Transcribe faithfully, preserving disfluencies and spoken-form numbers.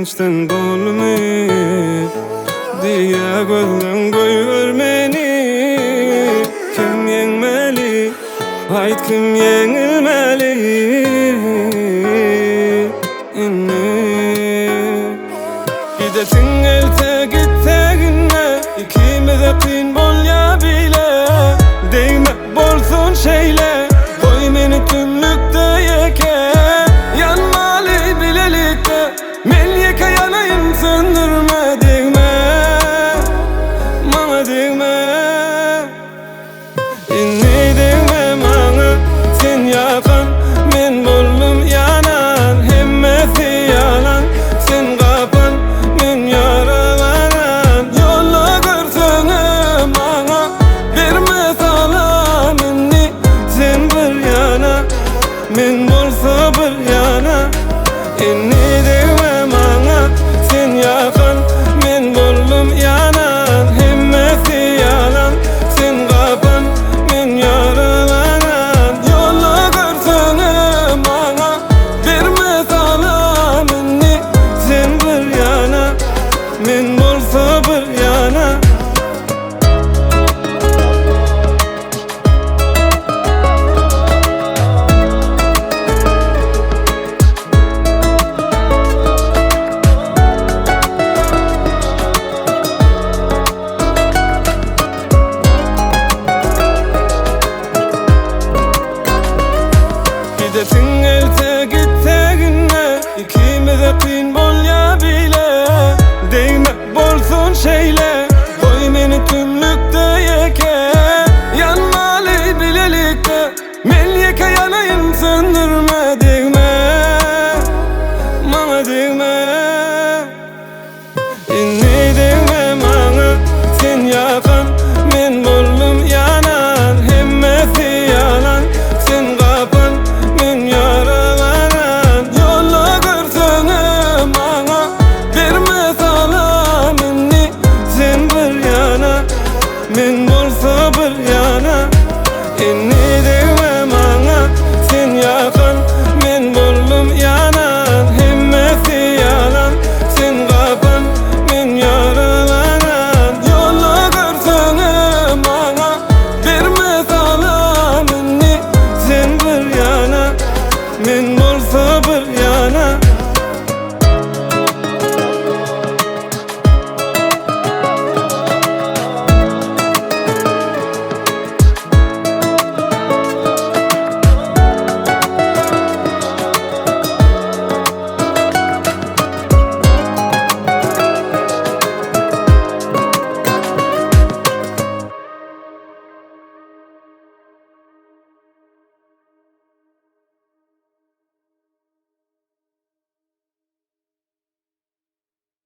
geçten dolmuş diye gözden koyuyor beni. Kim yenmeli, hayt kim yenilmeli? Gidesin elde gittiğine, ikimiz de kıyın bol ya bile. Değme bolsun şeyle, koy beni tümlükte yeke. Yanmalı bilelikte, men yeke yanayım söndürme. Değme, bana değme. İnni değme bana, sen yakan, men bollum yanan. Hemmesi yalan, sen kapan, men yaralanan. Yolla görsene bana, verme salam inni. Sen bir yana, men bolsa bir yana. İnni değme bana, sen yakan, men bollum yanan. Hemmesi yalan, sen kapan, men yaralanan. Yolla görsene bana, verme salam inni. Sen bir yana, men bolsa bir yana. Gidesin elde gittiğine, ikimiz de kıyın bol ya bile. Değme bolsun şeyle, koy beni tümlükte yeke. Yanmalı bilelikte, men yeke yanayım söndürme. Değme, bana değme.